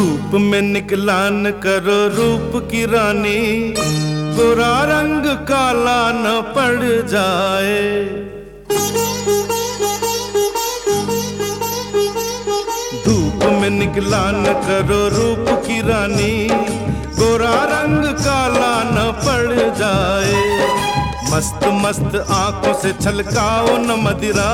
धूप में निकला न करो रूप की रानी, गोरा रंग काला न पड़ जाए। धूप में निकला न करो रूप की रानी, गोरा रंग काला न पड़ जाए। मस्त मस्त आंखों से छलकाओ न मदिरा,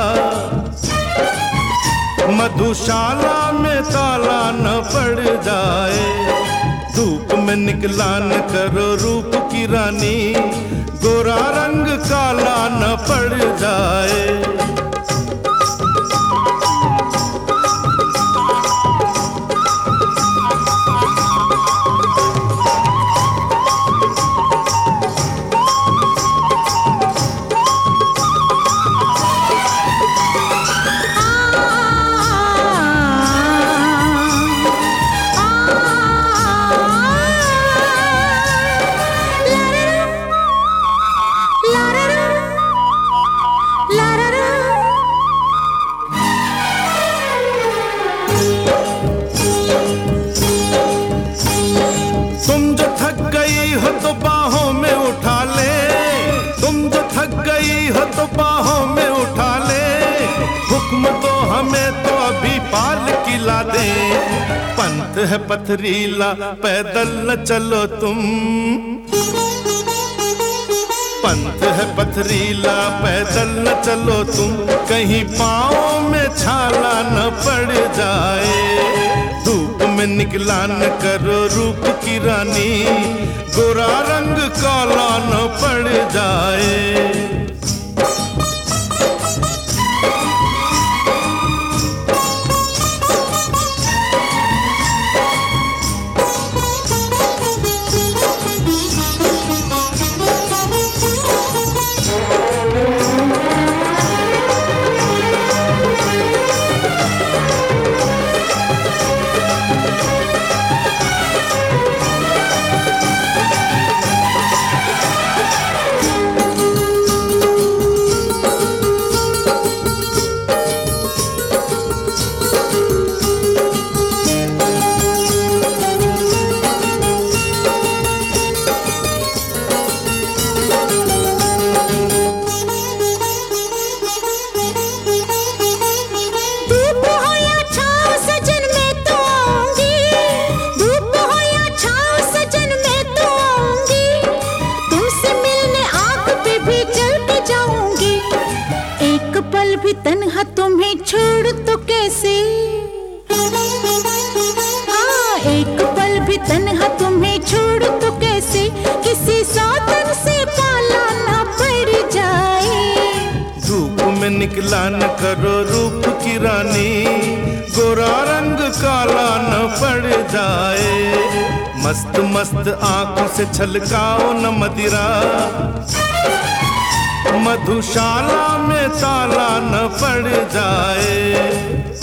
मधुशाला में ताला न पड़ जाए। धूप में निकला न करो रूप की रानी, गोरा रंग काला न पड़ जाए। तुम जो थक गई हो तो बाहों में उठा ले, तुम जो थक गई हो तो बाहों में उठा ले। हुक्म तो हमें तो अभी पाल किला दे, पंथ है पथरीला पैदल न चलो तुम। पंथ है पथरीला पैदल न चलो तुम, कहीं पाँव में छाला न पड़ जाए। धूप में निकला न करो रूप की रानी, गोरा रंग काला न पड़ जाए। भी तन्हा तुम्हें छोड़ तो कैसे, हाँ एक पल भी तन्हा तुम्हें छोड़ तो कैसे, किसी सौतन से पाला ना पड़ जाए। धूप में निकला न करो रूप की रानी, गोरा रंग काला न पड़ जाए। मस्त मस्त आंखों से छलकाओ न मदिरा, मधुशाला में ताला न पड़ जाए।